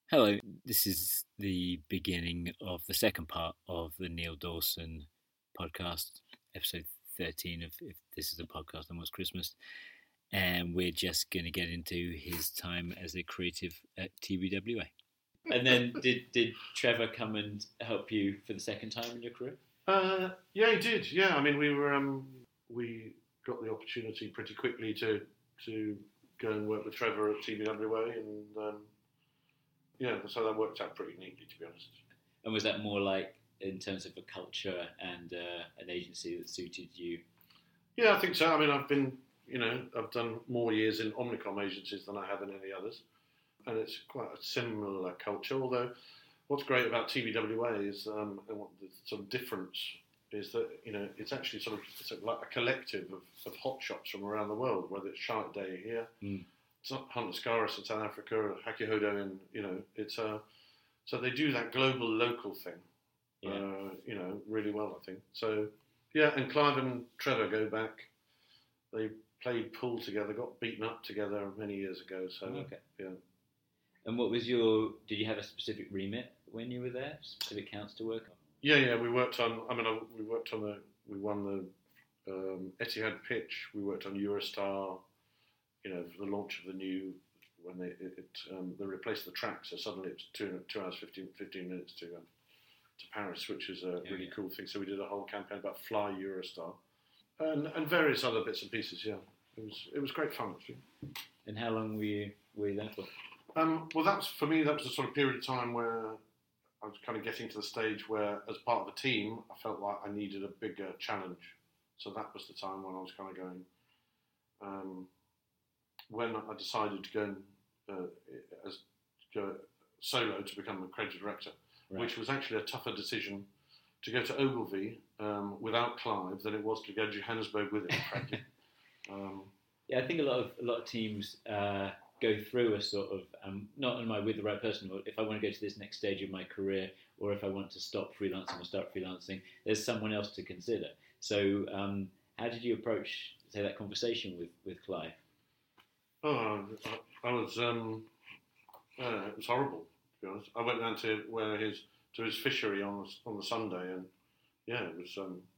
Hello, this is the beginning of the second part of the Neil Dawson podcast, episode 13 of If This Is a Podcast, Then What's Christmas? And we're just going to get into his time as a creative at TBWA. And then did Trevor come and help you for the second time in your career? Yeah, he did. Yeah, I mean, we got the opportunity pretty quickly to go and work with Trevor at TBWA, and so that worked out pretty neatly, to be honest. And was that more like in terms of a culture and an agency that suited you? Yeah, I think so. I mean, I've done more years in Omnicom agencies than I have in any others, and it's quite a similar culture. Although, what's great about TBWA is, and what the sort of difference is that it's actually it's like a collective of hot shops from around the world. Whether it's Shark Day here, it's not Hunt Scaris in South Africa, or Hakihodo in so they do that global local thing, really well, I think. So yeah, and Clive and Trevor go back. They played pool together, got beaten up together many years ago. So okay. Yeah. And what was did you have a specific remit when you were there? Specific accounts to work on? Yeah, we worked on. We won the Etihad pitch. We worked on Eurostar. For the launch of the new, when they replaced the track, so suddenly it's 2 hours 15 minutes to Paris, which is a really cool thing. So we did a whole campaign about Fly Eurostar, and various other bits and pieces. Yeah, it was great fun actually. And how long were you there for? Well, for me. That was the sort of period of time where I was kind of getting to the stage where, as part of a team, I felt like I needed a bigger challenge. So that was the time when I was kind of going. When I decided to go solo to become a creative director, right, which was actually a tougher decision to go to Ogilvy without Clive than it was to go to Johannesburg with him. Frankly. I think a lot of teams go through a sort of not am I with the right person, or if I want to go to this next stage of my career, or if I want to stop freelancing or start freelancing, there's someone else to consider. So how did you approach, say, that conversation with Clive? Oh, I was. It was horrible, to be honest. I went down to his fishery on the Sunday, and it was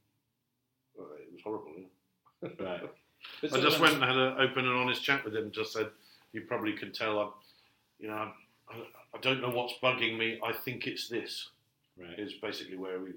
horrible. Yeah. Right. I just went and had an open and honest chat with him. And just said, "You probably can tell. I don't know what's bugging me. I think it's this." Right. Is basically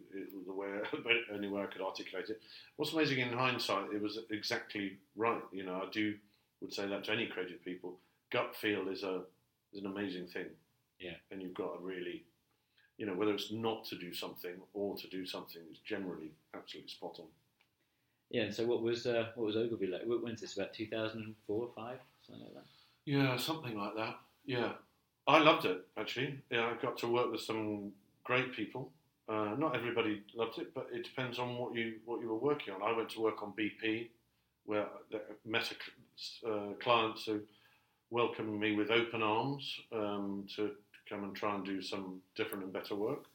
the only way I could articulate it. What's amazing in hindsight, it was exactly right. I would say that to any creative people. Gut feel is an amazing thing. Yeah. And you've got to really, whether it's not to do something or to do something, is generally absolutely spot on. Yeah. And so what was Ogilvy like? When's this? About 2004 or 5, something like that. Yeah, something like that. Yeah, I loved it actually. Yeah, I got to work with some great people. Not everybody loved it, but it depends on what you were working on. I went to work on BP, where I met clients who welcomed me with open arms to come and try and do some different and better work.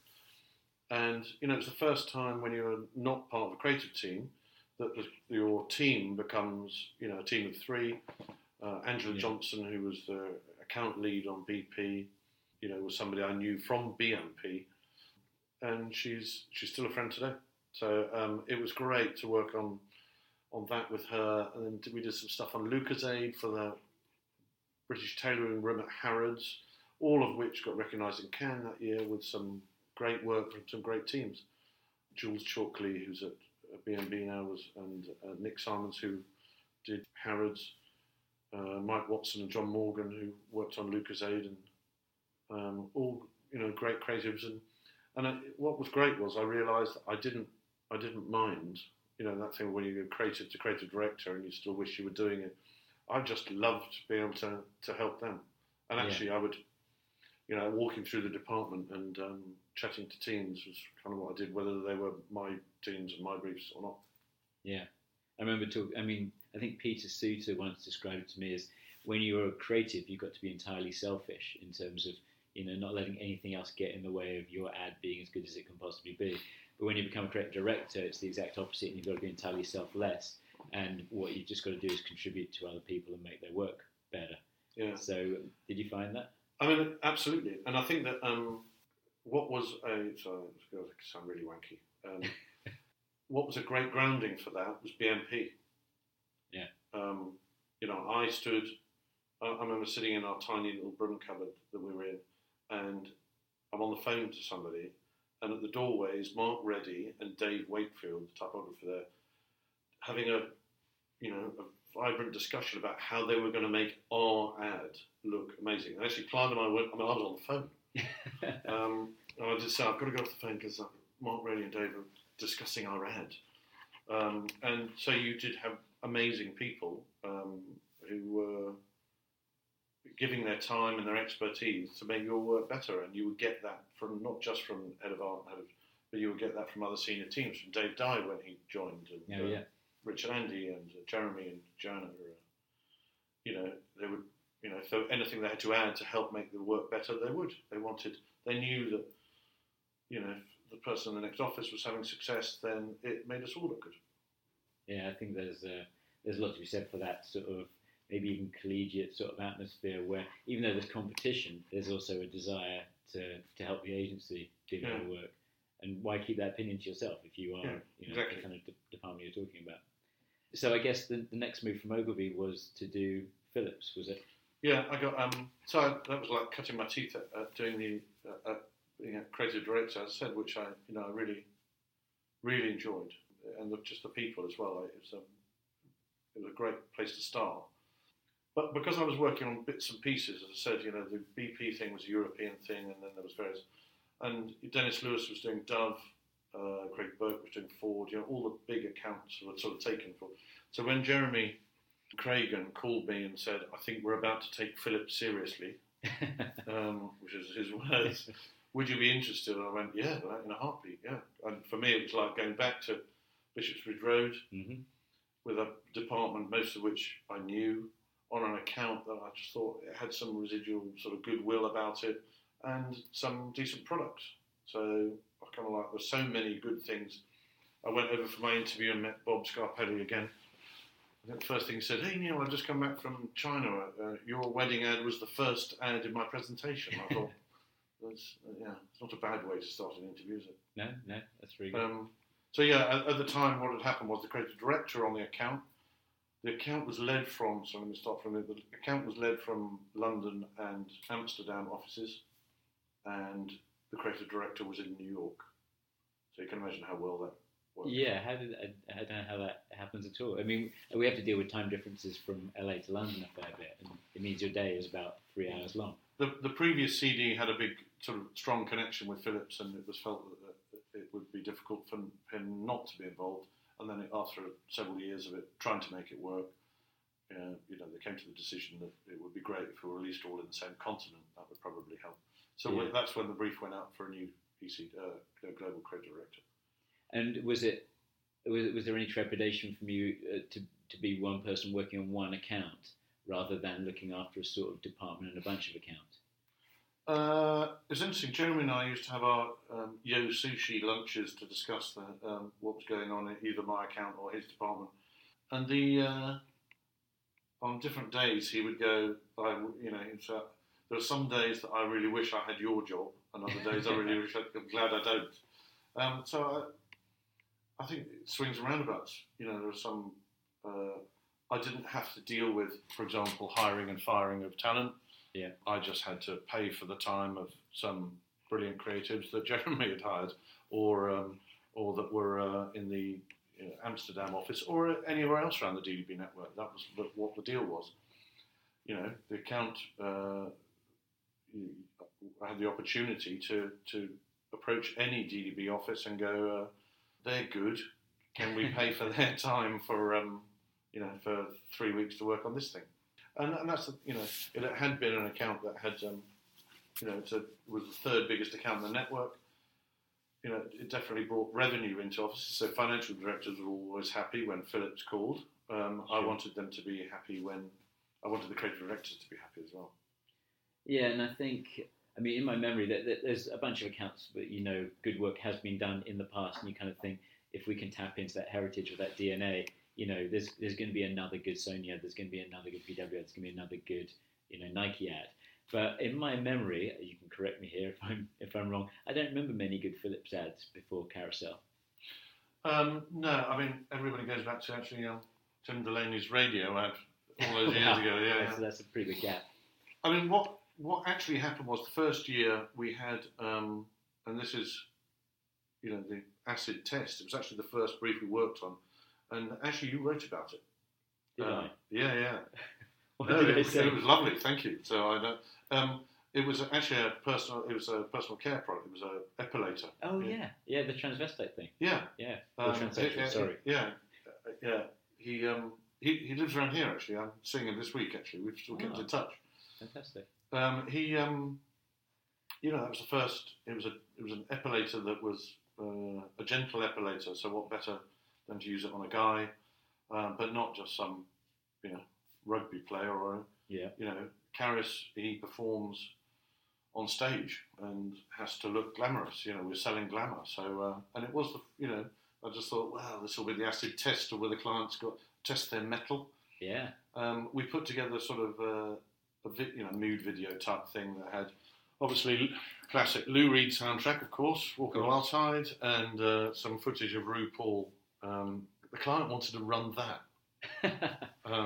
And it's the first time when you're not part of a creative team that your team becomes a team of 3. Angela Johnson, who was the account lead on BP, was somebody I knew from BMP, and she's still a friend today. So it was great to work on that with her, and then we did some stuff on Lucozade for the British Tailoring Room at Harrods, all of which got recognised in Cannes that year with some great work from some great teams. Jules Chalkley, who's at B&B now, and Nick Simons, who did Harrods, Mike Watson and John Morgan, who worked on Lucozade, and all great creatives. And what was great was I realised that I didn't mind. That thing when you go creative to creative director and you still wish you were doing it. I just loved being able to help them. And actually I would, walking through the department and chatting to teams was kind of what I did, whether they were my teams and my briefs or not. Yeah. I remember I think Peter Suter once described it to me as when you're a creative, you've got to be entirely selfish in terms of, not letting anything else get in the way of your ad being as good as it can possibly be. But when you become a creative director, it's the exact opposite, and you've got to be entirely selfless. And what you've just got to do is contribute to other people and make their work better. Yeah. So, did you find that? I mean, absolutely. And I think that what was sorry, it's going to sound really wanky. What was a great grounding for that was BMP. Yeah. I remember sitting in our tiny little broom cupboard that we were in, and I'm on the phone to somebody, and at the doorway is Mark Reddy and Dave Wakefield, the typographer there, having a vibrant discussion about how they were going to make our ad look amazing. And actually, Clive and I went, I was on the phone. And I just said, I've got to go off the phone because Mark Reddy and Dave are discussing our ad. And so you did have amazing people who were giving their time and their expertise to make your work better, and you would get that from not just from head of art, but you would get that from other senior teams, from Dave Dye when he joined, and Richard Andy and Jeremy and Joanna. They would, so anything they had to add to help make the work better, they would. They knew that, if the person in the next office was having success, then it made us all look good. Yeah, I think there's a lot to be said for that sort of maybe even collegiate sort of atmosphere where even though there's competition, there's also a desire to help the agency do their work. And why keep that opinion to yourself if you are exactly. the kind of department you're talking about? So I guess the next move from Ogilvy was to do Philips, was it? Yeah, I got that was like cutting my teeth at doing the being a creative director, as I said, which I really really enjoyed, and just the people as well. It was a great place to start. But because I was working on bits and pieces, as I said, the BP thing was a European thing, and then there was various, and Dennis Lewis was doing Dove, Craig Burke was doing Ford, all the big accounts were sort of taken for. So when Jeremy Cragen called me and said, I think we're about to take Philips seriously, which is his words, would you be interested? And I went, yeah, in a heartbeat, yeah. And for me, it was like going back to Bishopsbridge Road with a department, most of which I knew, on an account that I just thought it had some residual sort of goodwill about it and some decent products. So I kind of there's so many good things. I went over for my interview and met Bob Scarpelli again. I think the first thing he said, hey Neil, I've just come back from China. Your wedding ad was the first ad in my presentation. I thought, it's not a bad way to start an interview, is it? No, that's really good. So yeah, at the time what had happened was the creative director on the account was led from, so let me start from it, the account was led from London and Amsterdam offices, and the creative director was in New York. So you can imagine how well that worked. Yeah, I don't know how that happens at all. I mean, we have to deal with time differences from LA to London a fair bit, and it means your day is about 3 hours long. The previous CD had a big sort of strong connection with Philips, and it was felt that it would be difficult for him not to be involved. And then after several years of it, trying to make it work, they came to the decision that it would be great if we were released all in the same continent. That would probably help. So that's when the brief went out for a new global creative director. And was there any trepidation from you to be one person working on one account rather than looking after a sort of department and a bunch of accounts? It was interesting. Jeremy and I used to have our Yo Sushi lunches to discuss what was going on in either my account or his department. And on different days he would go, there are some days that I really wish I had your job, and other days I really wish I'm glad I don't. So I think it swings and roundabouts. There are some I didn't have to deal with, for example, hiring and firing of talent. Yeah, I just had to pay for the time of some brilliant creatives that Jeremy had hired, or that were in the Amsterdam office, or anywhere else around the DDB network. That was what the deal was. The account. I had the opportunity to approach any DDB office and go, they're good. Can we pay for their time for 3 weeks to work on this thing? And that's, it had been an account that had, it was the third biggest account in the network. It definitely brought revenue into offices. So financial directors were always happy when Philips called. Sure. I wanted them to be happy I wanted the creative directors to be happy as well. Yeah, and I think, in my memory, that there's a bunch of accounts that, good work has been done in the past, and you kind of think, if we can tap into that heritage or that DNA, there's going to be another good Sony ad, there's going to be another good VW ad, there's going to be another good, Nike ad. But in my memory, you can correct me here if I'm wrong. I don't remember many good Philips ads before Carousel. No, I mean everybody goes back to actually Tim Delaney's radio ad all those years ago. Yeah, that's a pretty big gap. I mean, what actually happened was the first year we had, and this is, the acid test. It was actually the first brief we worked on, and actually you wrote about it. Did I? Yeah. What did they say? It was lovely. Thank you. So I don't. It was actually a personal care product. It was a epilator. Oh yeah, the transvestite thing. Yeah. Transsexual. Sorry. Yeah. He lives around here actually. I'm seeing him this week actually. We've still kept in touch. Fantastic. That was the first. It was an epilator that was a gentle epilator. So what better than to use it on a guy, but not just some, rugby player or Karis. He performs on stage and has to look glamorous. We're selling glamour. So and it was I just thought, wow, this will be the acid test of where the clients got test their metal. Yeah. We put together sort of a mood video type thing that had obviously classic Lou Reed soundtrack, of course, Walking the Wild Side, and some footage of RuPaul. The client wanted to run that.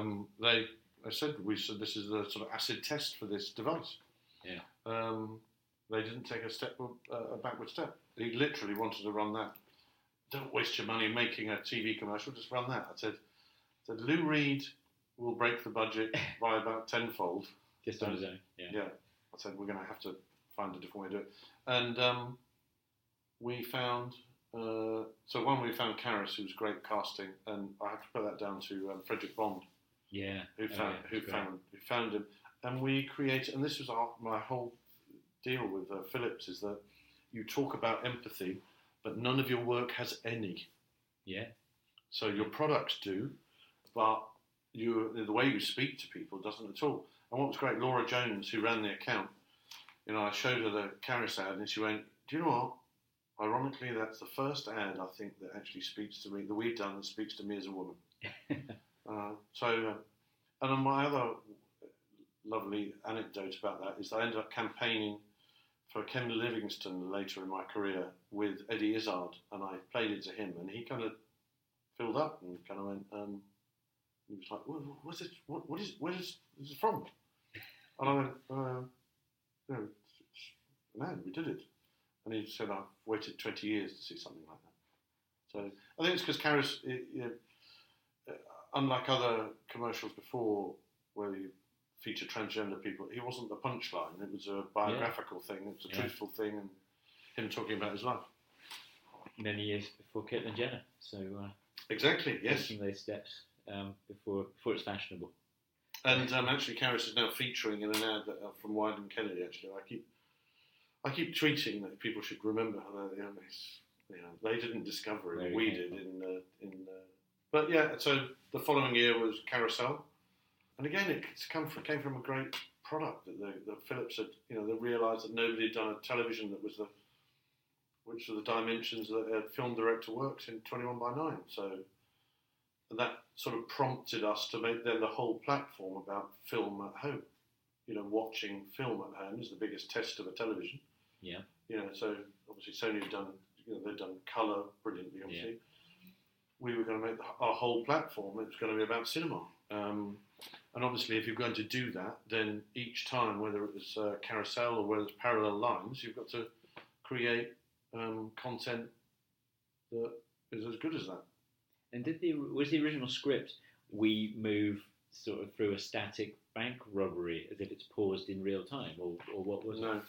We said this is the sort of acid test for this device. Yeah. They didn't take a backward step. He literally wanted to run that. Don't waste your money making a TV commercial. Just run that. I said Lou Reed will break the budget by about tenfold. Just on his own. Yeah. I said we're going to have to find a different way to do it. And we found. We found Karis, who was great casting, and I have to put that down to Frederick Bond. Yeah. Who found him, and we created. And this was my whole deal with Philips is that you talk about empathy, but none of your work has any. Yeah. So your products do, but the way you speak to people doesn't at all. And what was great, Laura Jones, who ran the account, I showed her the Karis ad, and she went, "Do you know what? Ironically, that's the first ad I think that actually speaks to me, that we've done that speaks to me as a woman." And my other lovely anecdote about that is I ended up campaigning for Ken Livingstone later in my career with Eddie Izzard, and I played it to him, and he kind of filled up and kind of went, he was like, "What's it? Where is this from?" And I went, "Man, we did it." And he said, "I've waited 20 years to see something like that." So I think it's because Karis, unlike other commercials before where you feature transgender people, he wasn't the punchline. It was a biographical thing. It was a truthful thing, and him talking about his life. Many years before Caitlyn Jenner. So exactly, yes. Taking those steps before it's fashionable. And actually, Karis is now featuring in an ad from Wyndham Kennedy. Actually, I keep tweeting that people should remember how they didn't discover it, we did But yeah, so the following year was Carousel, and again it came from a great product that Philips had. They realised that nobody had done a television that was which are the dimensions that a film director works in 21:9. So that sort of prompted us to make then the whole platform about film at home. Watching film at home is the biggest test of a television. Yeah. So obviously Sony had done, they'd done colour brilliantly, obviously. Yeah. We were going to make our whole platform, it was going to be about cinema. And obviously if you're going to do that, then each time, whether it was Carousel or whether it's Parallel Lines, you've got to create content that is as good as that. And was the original script, we move sort of through a static bank robbery as if it's paused in real time, or what was it?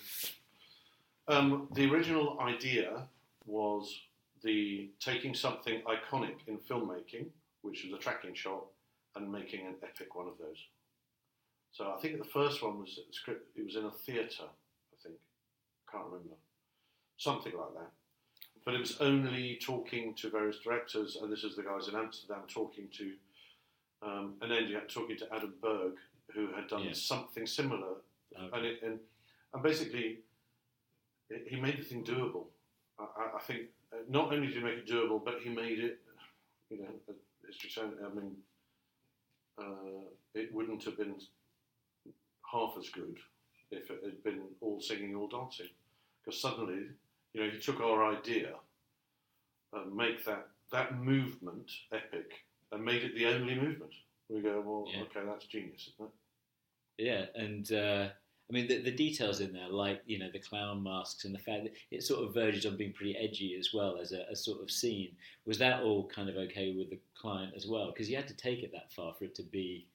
No. The original idea was taking something iconic in filmmaking, which was a tracking shot, and making an epic one of those. So I think the first one was a script. It was in a theatre, I think. Can't remember. Something like that. But it was only talking to various directors, and this is the guys in Amsterdam talking to, and then talking to Adam Berg, who had done something similar, okay. and basically, he made the thing doable. I think not only did he make it doable, but he made it, history shown. I mean, it wouldn't have been half as good if it had been all singing, all dancing, because suddenly, he took our idea and make that movement epic and made it the only movement. We go, well, okay, that's genius, isn't it? Yeah, and I mean the details in there, like the clown masks and the fact that it sort of verges on being pretty edgy as well as a sort of scene. Was that all kind of okay with the client as well? Because you had to take it that far for it to be.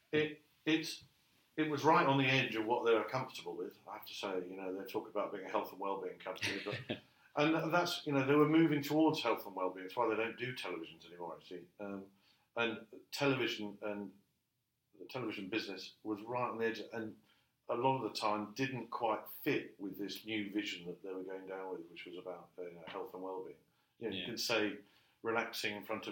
It was right on the edge of what they were comfortable with. I have to say, they talk about being a health and wellbeing company, but and that's they were moving towards health and wellbeing. That's why they don't do televisions anymore, actually. And television and the television business was right on the edge, and a lot of the time didn't quite fit with this new vision that they were going down with, which was about health and well-being. You can say relaxing in front of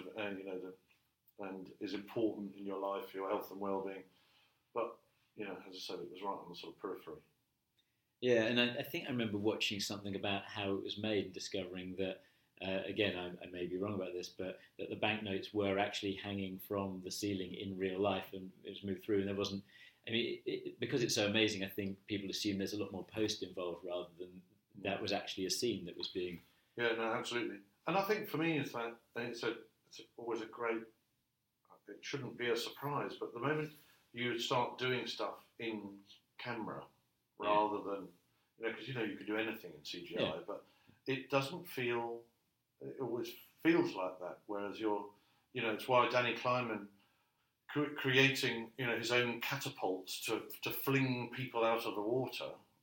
and is important in your life, your health and well-being, but as I said, it was right on the sort of periphery. Yeah, and I think I remember watching something about how it was made and discovering that. Again, I may be wrong about this, but that the banknotes were actually hanging from the ceiling in real life, and it was moved through, and there wasn't. I mean, because it's so amazing, I think people assume there's a lot more post involved rather than that was actually a scene that was being. Yeah, no, absolutely. And I think for me, it's always a great. It shouldn't be a surprise, but the moment you start doing stuff in camera rather than because you could do anything in CGI, but it doesn't feel. It always feels like that. Whereas it's why Danny Kleinman creating, his own catapults to fling people out of the water,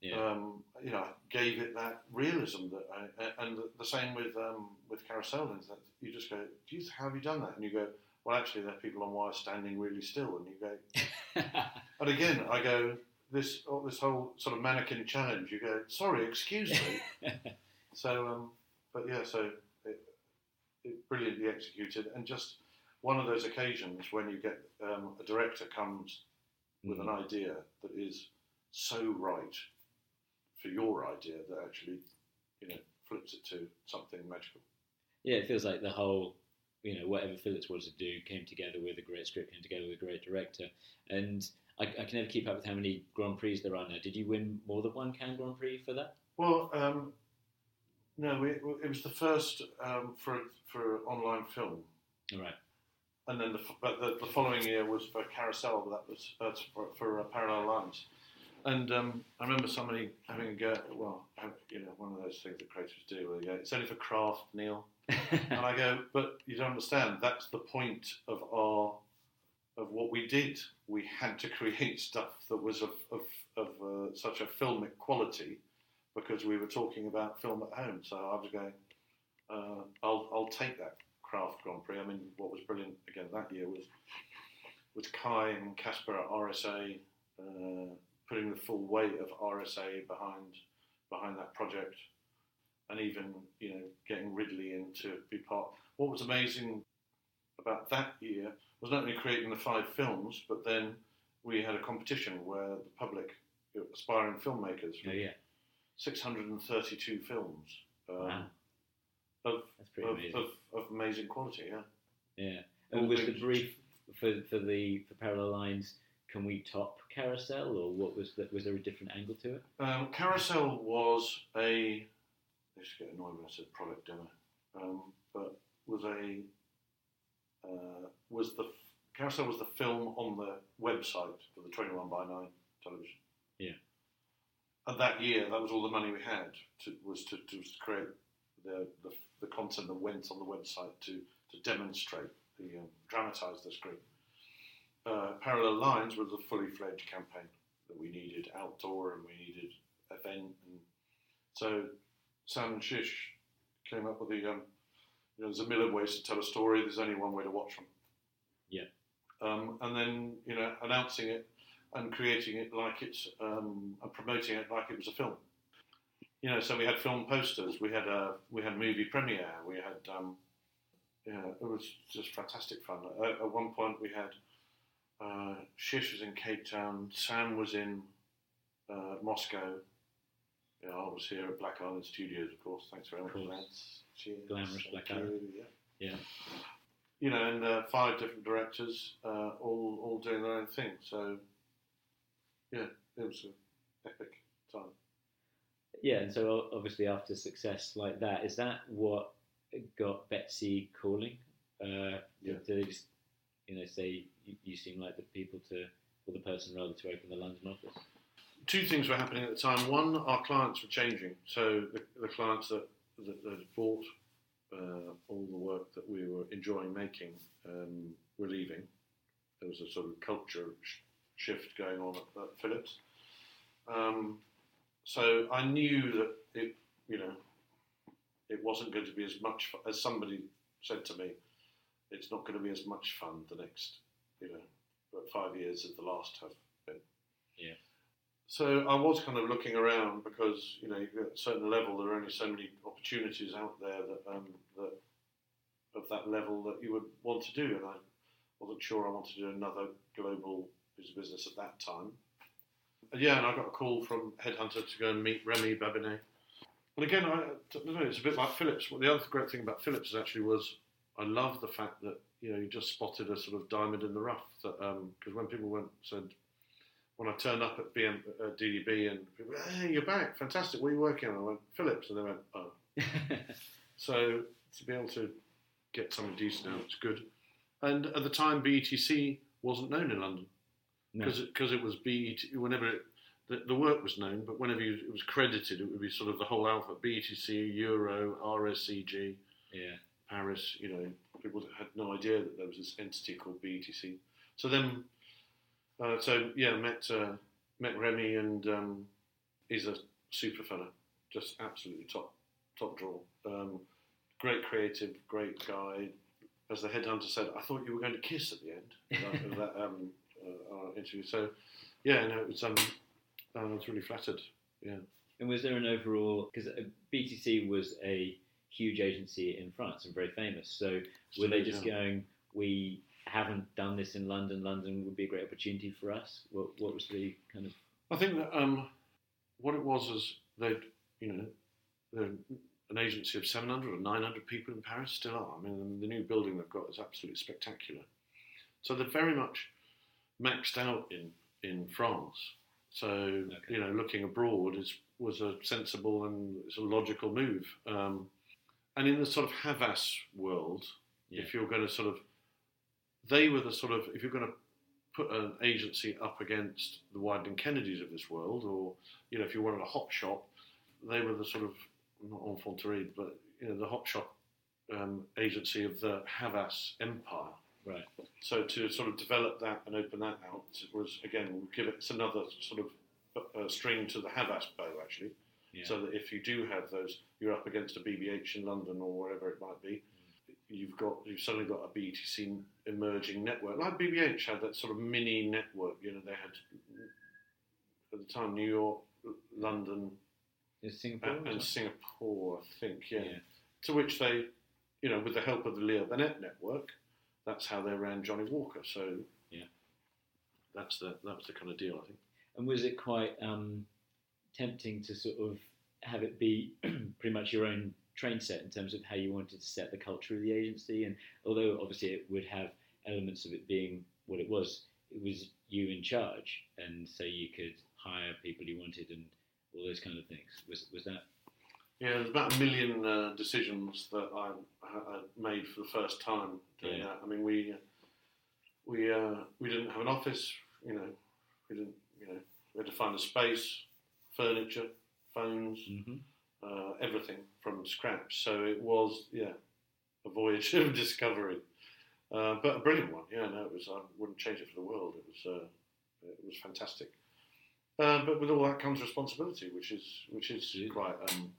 gave it that realism and the same with Carousel. And that you just go, how have you done that? And you go, well, actually, there are people on wire standing really still, and you go, and again, I go, this whole sort of mannequin challenge. You go, sorry, excuse me. So, but yeah, so. It brilliantly executed, and just one of those occasions when you get a director comes with an idea that is so right for your idea that actually, flips it to something magical. Yeah, it feels like the whole, whatever Phillips wanted to do came together with a great script, came together with a great director, and I can never keep up with how many Grand Prix there are now. Did you win more than one Cannes Grand Prix for that? Well. No, it was the first for online film. Right. And then the following year was for Carousel, but that was for Parallel Lines. And I remember somebody having a go. Well, one of those things that creators do. Where they go, it's only for craft, Neil. And I go, but you don't understand. That's the point of what we did. We had to create stuff that was of such a filmic quality. Because we were talking about film at home, so I was going. I'll take that craft Grand Prix. I mean, what was brilliant again that year was Kai and Casper at RSA putting the full weight of RSA behind that project, and even getting Ridley in to be part. What was amazing about that year was not only creating the 5 films, but then we had a competition where the public, aspiring filmmakers. 632 films of amazing quality. Yeah. And was the brief for Parallel Lines? Can we top Carousel, or what was that? Was there a different angle to it? Carousel was I just get annoyed when I said product demo, but Carousel was the film on the website for the 21:9 television. Yeah. And that year, that was all the money we had to create the content that went on the website to demonstrate, dramatise the screen. Parallel Lines was a fully fledged campaign that we needed outdoor and we needed event, and so Sam and Shish came up with there's a million ways to tell a story. There's only one way to watch them. Yeah. And then announcing it. And creating it like it's and promoting it like it was a film. So we had film posters, we had movie premiere, we had it was just fantastic fun. At one point we had Shish was in Cape Town, Sam was in Moscow. I was here at Black Island Studios, of course. Thanks very much for that. Cheers. Glamorous Black Island. Yeah. And 5 different directors, all doing their own thing. So. Yeah, it epic time. Yeah, and so obviously after success like that, is that what got Betsy calling? Yeah. Do they just, say you seem like the people or the person rather to open the London office? Two things were happening at the time. One, our clients were changing. So the clients that bought all the work that we were enjoying making were leaving. There was a sort of culture shift going on at Philips. So I knew that it wasn't going to be as much fun, as somebody said to me. It's not going to be as much fun the next 5 years as the last have been. Yeah. So I was kind of looking around because at a certain level there are only so many opportunities out there that of that level that you would want to do, and I wasn't sure I wanted to do another global piece of business at that time. And I got a call from Headhunter to go and meet Remy Babinet. And again, I don't know, it's a bit like Philips. Well, the other great thing about Philips actually was I love the fact that you just spotted a sort of diamond in the rough. Because when people when I turned up at DDB and people went, "Hey, you're back, fantastic, what are you working on?" I went, "Philips," and they went, "Oh." So to be able to get something decent out, it's good. And at the time, BETC wasn't known in London because it was BET. Whenever the work was known, but whenever it was credited, it would be sort of the whole alphabet: BETC, Euro, RSCG, Paris. People had no idea that there was this entity called BETC. So then. Met Remy, and he's a super fella, just absolutely top draw. Great creative, great guy. As the Headhunter said, I thought you were going to kiss at the end of that interview. So, it was. I was really flattered. Yeah. And was there an overall? Because BTC was a huge agency in France and very famous. So were they just going, we haven't done this in London. London would be a great opportunity for us. What was the kind of? I think that what it was they're an agency of 700 or 900 people in Paris, still are. I mean, the new building they've got is absolutely spectacular. So they're very much maxed out in France. So looking abroad was a sensible and it's a logical move. And in the sort of Havas world, if you're going to they were the sort of, if you're going to put an agency up against the Wieden Kennedys of this world, or, if you wanted a hop shop, they were the sort of, not enfant terrible, but, the hop shop agency of the Havas empire. Right. So to sort of develop that and open that out was, again, we'll give it's another sort of string to the Havas bow, actually. Yeah. So that if you do have those, you're up against a BBH in London or wherever it might be. You've suddenly got a BTC emerging network. Like BBH had that sort of mini network. They had at the time New York, London, and Singapore, I think. Yeah. To which they, with the help of the Leo Burnett network, that's how they ran Johnny Walker. So that was the kind of deal, I think. And was it quite tempting to sort of have it be pretty much your own train set in terms of how you wanted to set the culture of the agency? And although obviously it would have elements of it being what it was you in charge, and so you could hire people you wanted and all those kind of things. Was that? Yeah, there's about 1 million decisions that I made for the first time doing that. I mean, we didn't have an office. We didn't. We had to find a space, furniture, phones. Mm-hmm. Everything from scratch. So it was, a voyage of discovery, but a brilliant one. It was. I wouldn't change it for the world. It was fantastic. But with all that comes responsibility, which is quite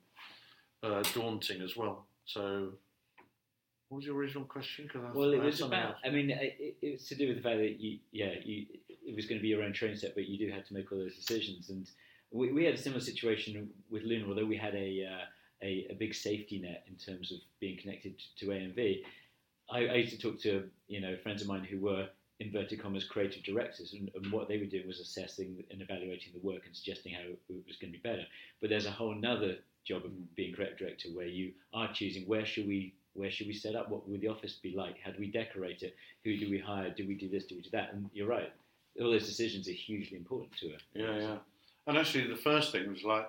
daunting as well. So, what was your original question? It was about. Else. I mean, it was to do with the fact that it was going to be your own train set, but you do have to make all those decisions. And we had a similar situation with Luna, although we had a big safety net in terms of being connected to AMV. I used to talk to friends of mine who were inverted commas creative directors, and what they were doing was assessing and evaluating the work and suggesting how it was going to be better. But there's a whole nother job of being creative director where you are choosing where should we set up, what would the office be like, how do we decorate it, who do we hire, do we do this, do we do that? And you're right, all those decisions are hugely important to it. Yeah. And actually, the first thing was like,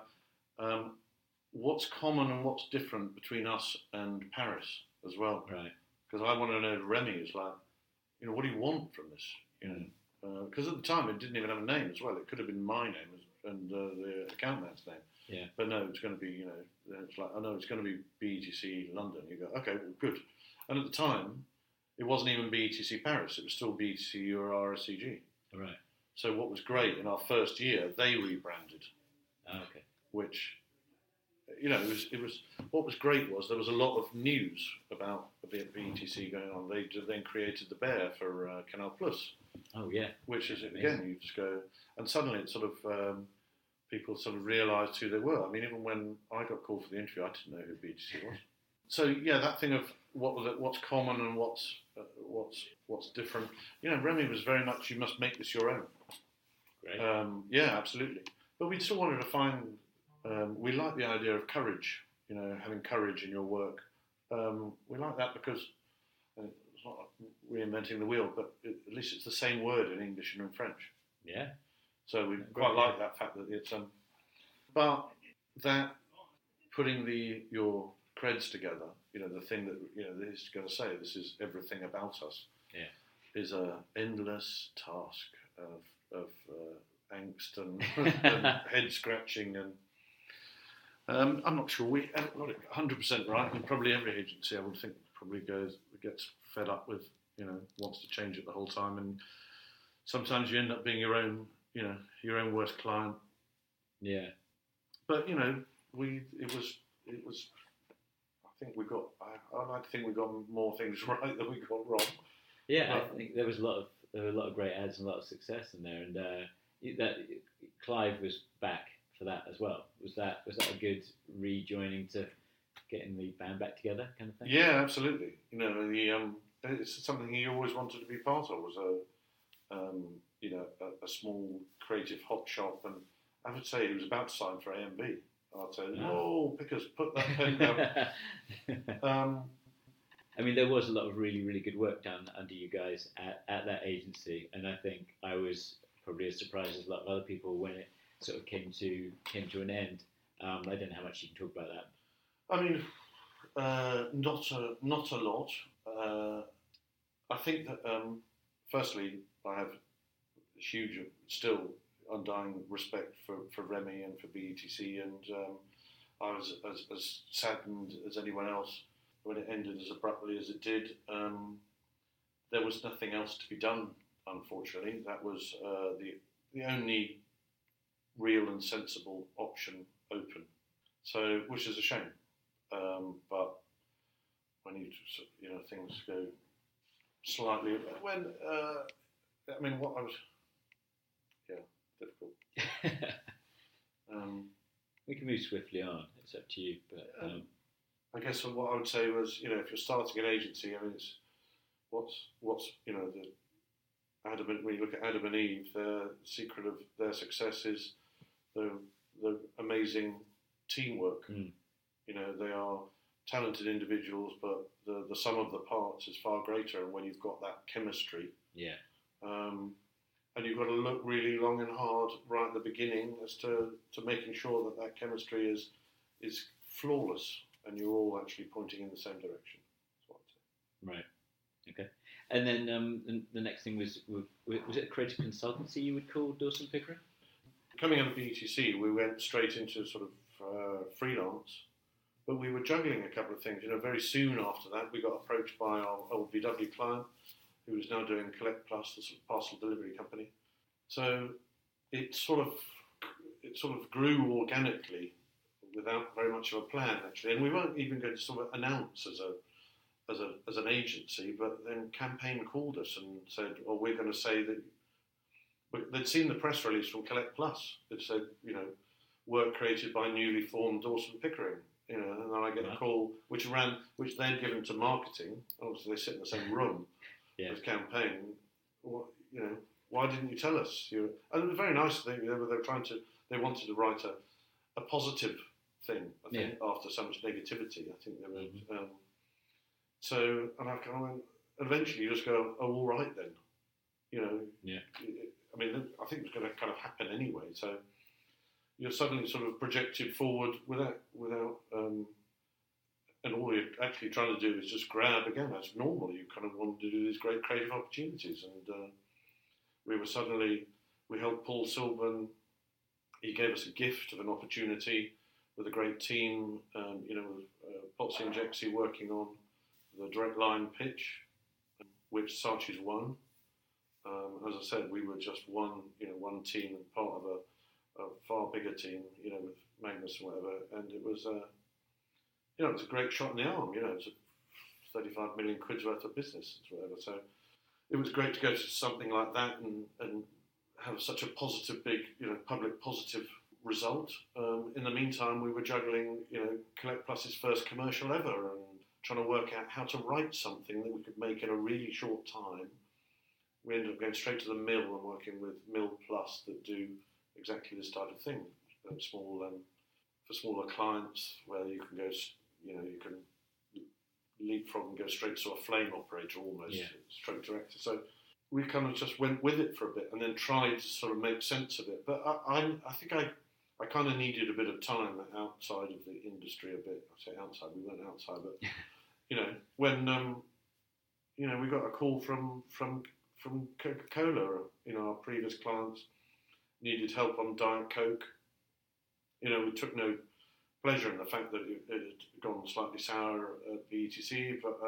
what's common and what's different between us and Paris as well. Right. Because I want to know, Remy is like, what do you want from this? Because at the time it didn't even have a name as well. It could have been my name and the account man's name. Yeah. But no, it's going to be, it's like, it's going to be BETC London. You go, okay, well, good. And at the time, it wasn't even BETC Paris. It was still BETC Euro RSCG. Right. So what was great, in our first year, they rebranded. Oh, okay. Which, it was what was great was there was a lot of news about a bit of BETC going on. They then created the bear for Canal Plus. Oh, yeah. Which is, again, you just go, and suddenly it sort of, people sort of realised who they were. I mean, even when I got called for the interview, I didn't know who BETC was. So, yeah, that thing of what's common and what's different. Remy was very much, you must make this your own. Great. Yeah, absolutely. But we still wanted to find, we like the idea of courage, having courage in your work. We like that because it's not reinventing the wheel, but at least it's the same word in English and in French. Yeah. So we quite like that fact that it's but that putting your creds together, the thing that this is going to say, this is everything about us. Yeah. Is a endless task of angst and, and head scratching and. I'm not sure we haven't got it 100% right, and probably every agency I would think probably gets fed up with, wants to change it the whole time, and sometimes you end up being your own worst client. Yeah. But it was. I think I like to think we got more things right than we got wrong. Yeah, I think there were a lot of great ads and a lot of success in there, and that Clive was back for that as well. Was that a good rejoining to getting the band back together, kind of thing? Yeah, absolutely. It's something he always wanted to be part of. Was a small creative hot shop, and I would say he was about to sign for AMB. I'd say, Pickers, put that pen down. I mean, there was a lot of really, really good work done under you guys at that agency, and I think I was probably as surprised as a lot of other people when it sort of came to an end. I don't know how much you can talk about that. I mean, not a lot. I think that firstly, I have huge, still undying respect for Remy and for BETC, and I was as saddened as anyone else when it ended as abruptly as it did. There was nothing else to be done, unfortunately. That was the only real and sensible option open. So, which is a shame. But when things go slightly, difficult. We can move swiftly on. It's up to you. But I guess what I would say was, if you're starting an agency, I mean, it's what's the Adam, when you look at Adam and Eve, the secret of their success is the amazing teamwork. They are talented individuals, but the sum of the parts is far greater. And when you've got that chemistry, and you've got to look really long and hard right at the beginning as to making sure that chemistry is flawless, and you're all actually pointing in the same direction. That's what I'd say. Right. Okay. And then the next thing was it a creative consultancy you would call Dawson Pickering? Coming out of BETC, we went straight into sort of freelance, but we were juggling a couple of things. Very soon after that, we got approached by our old VW client, who was now doing Collect Plus, the sort of parcel delivery company. So it sort of grew organically without very much of a plan, actually. And we weren't even going to sort of announce as an agency, but then Campaign called us and said, "Well, we're going to say that." They'd seen the press release from Collect Plus. It said, work created by newly formed Dawson Pickering. And then I get a call, which they'd given to marketing. Obviously, they sit in the same room with Campaign. Why didn't you tell us? And it was very nice. They wanted to write a positive thing. I think after so much negativity, I think they were. So, and I kind of went. Eventually, you just go, "Oh, all right then." I mean, I think it was going to kind of happen anyway. So you're suddenly sort of projected forward without and all you're actually trying to do is just grab again. As normal, you kind of wanted to do these great creative opportunities, and we helped Paul Silburn. He gave us a gift of an opportunity with a great team, with Potsy and Jexy working on the Direct Line pitch, which Saatchi's won. As I said, we were just one team and part of a far bigger team, with Magnus and whatever, and it was it was a great shot in the arm. It's a 35 million quid's worth of business, whatever. So it was great to go to something like that and have such a positive, big, public positive result. In the meantime, we were juggling, Collect Plus's first commercial ever and trying to work out how to write something that we could make in a really short time. We ended up going straight to the mill and working with Mill Plus that do exactly this type of thing. For smaller clients, where you can go, you can leapfrog and go straight to a flame operator almost, stroke director. So we kind of just went with it for a bit and then tried to sort of make sense of it. But I think I kind of needed a bit of time outside of the industry a bit. I say outside, we weren't outside, but when we got a call from Coca-Cola, our previous clients needed help on Diet Coke. We took no pleasure in the fact that it had gone slightly sour at the ETC, but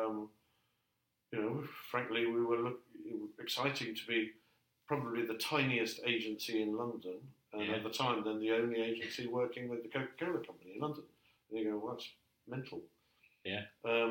frankly, it was exciting to be probably the tiniest agency in London, and at the time, then the only agency working with the Coca-Cola company in London. And you go, well, that's mental. Yeah.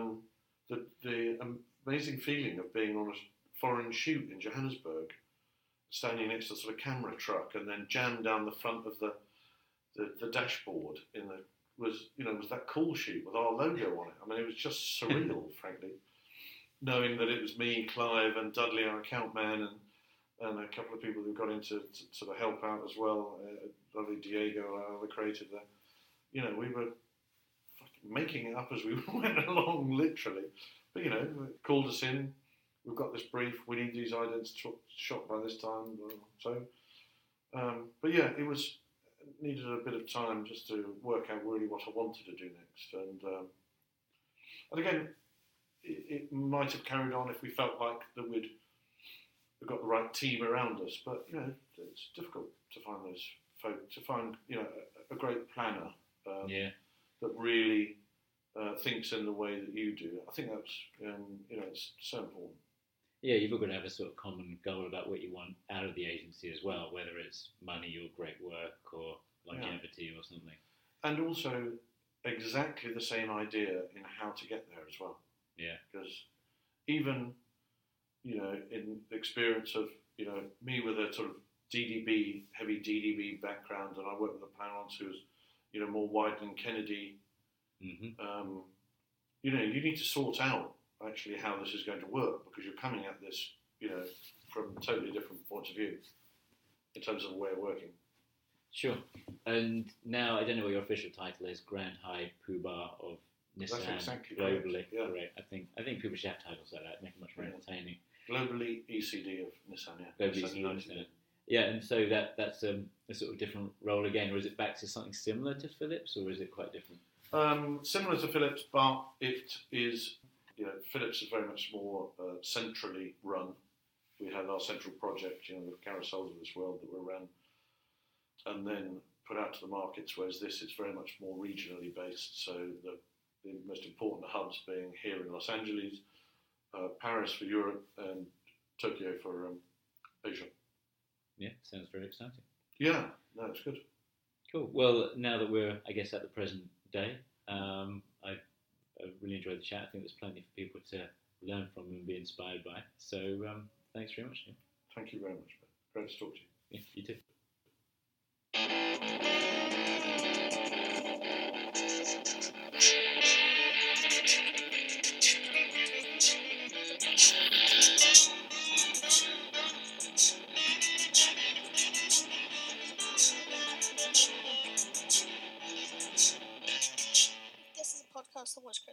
The amazing feeling of being on a foreign shoot in Johannesburg, standing next to a sort of camera truck, and then jammed down the front of the dashboard was that cool shoot with our logo on it. I mean, it was just surreal, frankly, knowing that it was me, Clive, and Dudley, our account man, and a couple of people who got in to sort of help out as well. Lovely Diego, our other creative there. We were making it up as we went along, literally. But called us in. We've got this brief. We need these idents shot by this time. So, but yeah, it needed a bit of time just to work out really what I wanted to do next. And again, it might have carried on if we felt like that we'd got the right team around us. But it's difficult to find those folk, to find a great planner that really thinks in the way that you do. I think that's it's so important. Yeah, you've got to have a sort of common goal about what you want out of the agency as well, whether it's money or great work or longevity or something. And also exactly the same idea in how to get there as well. Yeah. Because even, in the experience of, me with a sort of heavy DDB background, and I work with a Clarence who's, more Wieden Kennedy, mm-hmm. You need to sort out actually how this is going to work, because you're coming at this, from totally different points of view in terms of the way of working. Sure. And now, I don't know what your official title is, Grand High Poobah of Nissan. That's exactly globally. Yeah. Great. I think people should have titles like that, make it much more entertaining. Globally ECD of Nissan, yeah. Globally ECD of Nissan. Yeah, and so that's a sort of different role again, or is it back to something similar to Philips, or is it quite different? Similar to Philips, but it is, Philips is very much more centrally run. We had our central project, the carousels of this world that were ran and then put out to the markets, whereas this is very much more regionally based. So the most important hubs being here in Los Angeles, Paris for Europe, and Tokyo for Asia. Yeah, sounds very exciting. Yeah, no, it's good. Cool. Well, now that we're, I guess, at the present day, I really enjoyed the chat. I think there's plenty for people to learn from and be inspired by. So thanks very much, Neil. Thank you very much, Ben. Great to talk to you. Yeah, you too. This is a podcast that was